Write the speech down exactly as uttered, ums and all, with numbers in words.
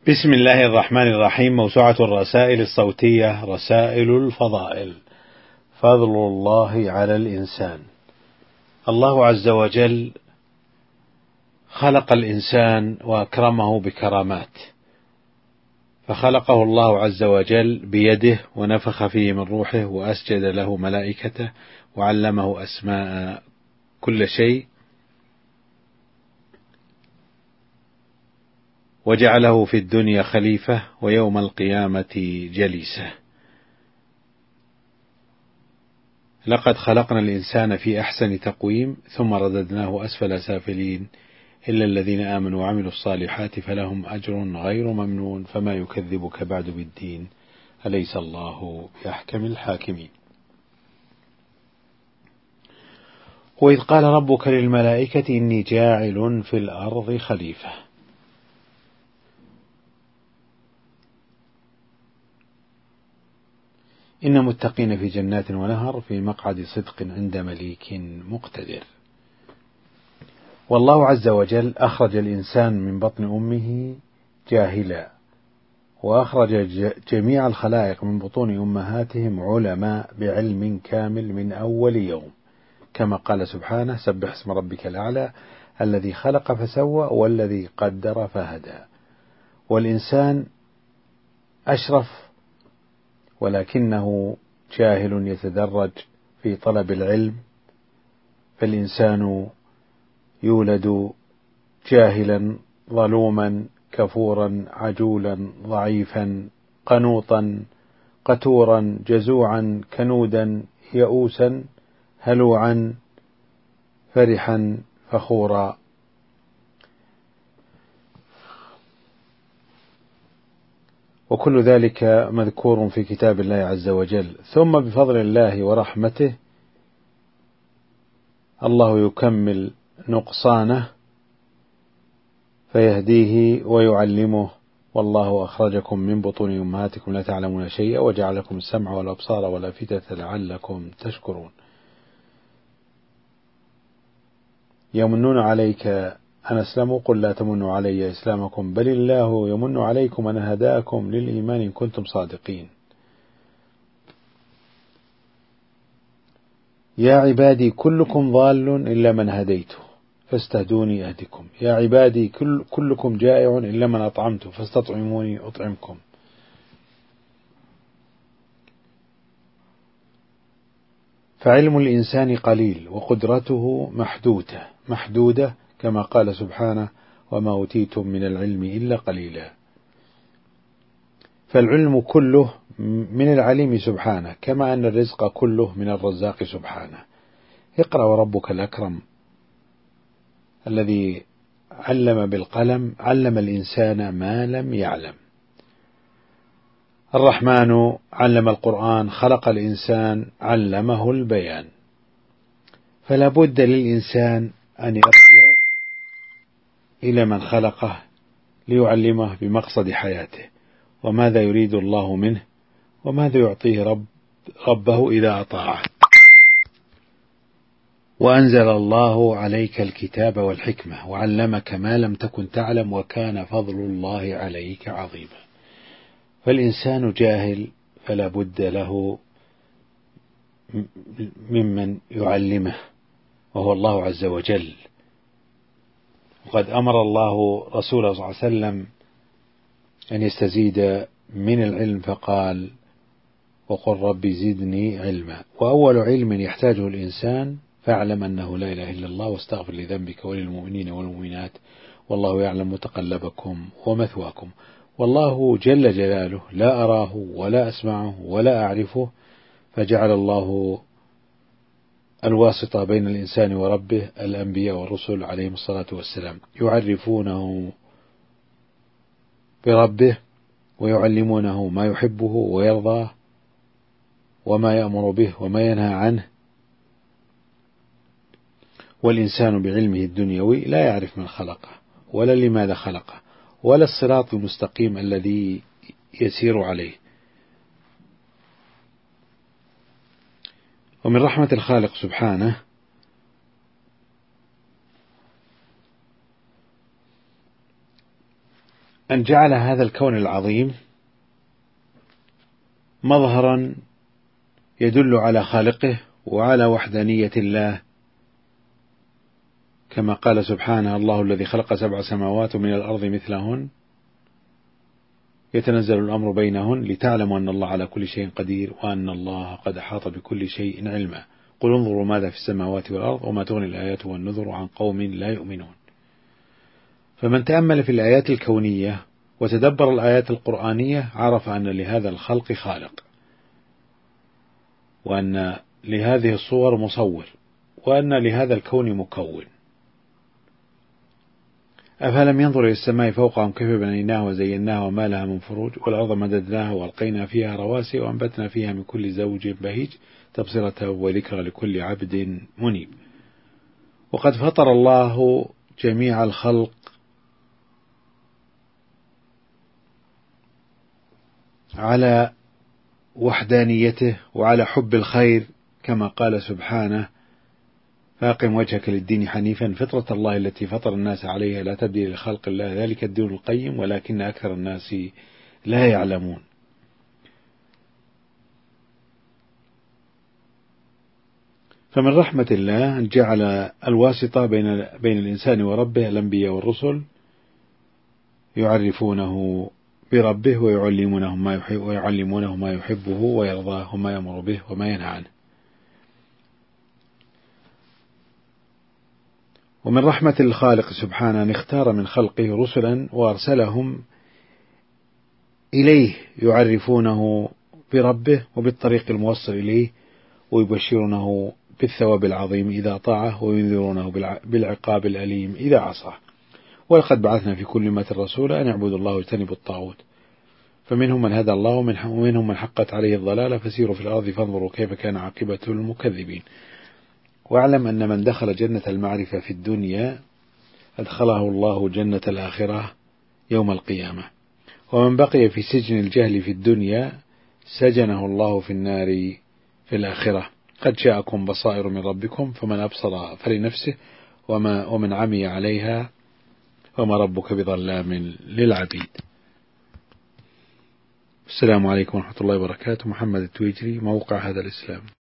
بسم الله الرحمن الرحيم. موسوعة الرسائل الصوتية رسائل الفضائل. فضل الله على الإنسان. الله عز وجل خلق الإنسان وأكرمه بكرامات، فخلقه الله عز وجل بيده ونفخ فيه من روحه وأسجد له ملائكته وعلمه أسماء كل شيء، وجعله في الدنيا خليفة ويوم القيامة جليسة. لقد خلقنا الإنسان في أحسن تقويم ثم رددناه أسفل سافلين إلا الذين آمنوا وعملوا الصالحات فلهم أجر غير ممنون فما يكذبك بعد بالدين أليس الله بأحكم الحاكمين. وإذ قال ربك للملائكة إني جاعل في الأرض خليفة. إن متقين في جنات ونهر في مقعد صدق عند مليك مقتدر. والله عز وجل أخرج الإنسان من بطن أمه جاهلا، وأخرج جميع الخلائق من بطون أمهاتهم علماء بعلم كامل من أول يوم، كما قال سبحانه: سبح اسم ربك الأعلى الذي خلق فسوى والذي قدر فهدى. والإنسان أشرف ولكنه جاهل يتدرج في طلب العلم، فالإنسان يولد جاهلا ظلوما كفورا عجولا ضعيفا قنوطا قتورا جزوعا كنودا يئوسا هلوعا فرحا فخورا. وكل ذلك مذكور في كتاب الله عز وجل. ثم بفضل الله ورحمته الله يكمل نقصانه فيهديه ويعلمه. والله أخرجكم من بطون أمهاتكم لا تعلمون شيئا وجعل لكم السمع والأبصار والأفئدة لعلكم تشكرون. يمنون عليك أن أسلموا قل لا تمنوا علي إسلامكم بل الله يمن عليكم أن هداكم للإيمان إن كنتم صادقين. يا عبادي كلكم ضال إلا من هديته فاستهدوني أهدكم. يا عبادي كل كلكم جائع إلا من أطعمته فاستطعموني أطعمكم. فعلم الإنسان قليل وقدرته محدودة محدودة كما قال سبحانه: وما أوتيتم من العلم إلا قليلا. فالعلم كله من العليم سبحانه، كما أن الرزق كله من الرزاق سبحانه. اقرأ وربك الأكرم الذي علم بالقلم علم الإنسان ما لم يعلم. الرحمن علم القرآن خلق الإنسان علمه البيان. فلا بد للإنسان أن يرجع إلى من خلقه ليعلمه بمقصد حياته وماذا يريد الله منه وماذا يعطيه رب ربه إذا أطاعه. وأنزل الله عليك الكتاب والحكمة وعلمك ما لم تكن تعلم وكان فضل الله عليك عظيما. فالإنسان جاهل فلا بد له ممن يعلمه وهو الله عز وجل. وقد أمر الله رسوله صلى الله عليه وسلم أن يستزيد من العلم فقال: وقل رب زدني علما. وأول علم يحتاجه الإنسان فاعلم أنه لا إله إلا الله واستغفر لذنبك وللمؤمنين والمؤمنات والله يعلم متقلبكم ومثواكم. والله جل جلاله لا أراه ولا أسمعه ولا أعرفه، فجعل الله الواسطة بين الإنسان وربه الأنبياء والرسل عليهم الصلاة والسلام، يعرفونه بربه ويعلمونه ما يحبه ويرضاه وما يأمر به وما ينهى عنه. والإنسان بعلمه الدنيوي لا يعرف من خلقه ولا لماذا خلقه ولا الصراط المستقيم الذي يسير عليه. ومن رحمة الخالق سبحانه أن جعل هذا الكون العظيم مظهرا يدل على خالقه وعلى وحدانية الله، كما قال سبحانه: الله الذي خلق سبع سماوات من الأرض مثلهن يتنزل الأمر بينهن لتعلموا أن الله على كل شيء قدير وأن الله قد أحاط بكل شيء علما، قل انظروا ماذا في السماوات والأرض وما تغني الآيات والنذر عن قوم لا يؤمنون. فمن تأمل في الآيات الكونية وتدبر الآيات القرآنية عرف أن لهذا الخلق خالق، وأن لهذه الصور مصور، وأن لهذا الكون مكون. أفلم ينظر إلى السماء فوقهم كيف بنيناها وزيناها وما لها من فروج، والأرض مددناها وألقينا فيها رواسي وأنبتنا فيها من كل زوج بهيج تبصرة وذكرى لكل عبد منيب. وقد فطر الله جميع الخلق على وحدانيته وعلى حب الخير، كما قال سبحانه: فاقم وجهك للدين حنيفا فطرة الله التي فطر الناس عليها لا تبديل لخلق الله ذلك الدين القيم ولكن أكثر الناس لا يعلمون. فمن رحمة الله أن جعل الواسطة بين بين الإنسان وربه الأنبياء والرسل يعرفونه بربه ويعلمونه ما يحب ويعلمونه ما يحبه ويرضاه وما يأمر به وما ينهى عنه. ومن رحمة الخالق سبحانه أن اختار من خلقه رسلا وأرسلهم إليه يعرفونه بربه وبالطريق الموصل إليه، ويبشرونه بالثواب العظيم إذا طاعه وينذرونه بالعقاب الأليم إذا عصاه. ولقد بعثنا في كل أمة رسولا أن اعبدوا الله واجتنبوا الطاغوت، فمنهم من هدى الله ومنهم من حقت عليه الضلالة فسيروا في الأرض فانظروا كيف كان عاقبة المكذبين. واعلم أن من دخل جنة المعرفة في الدنيا أدخله الله جنة الآخرة يوم القيامة، ومن بقي في سجن الجهل في الدنيا سجنه الله في النار في الآخرة. قد جاءكم بصائر من ربكم فمن أبصر فلنفسه وما ومن عمي عليها وما ربك بظلام للعبيد. السلام عليكم ورحمة الله وبركاته. محمد التويجري، موقع هذا الإسلام.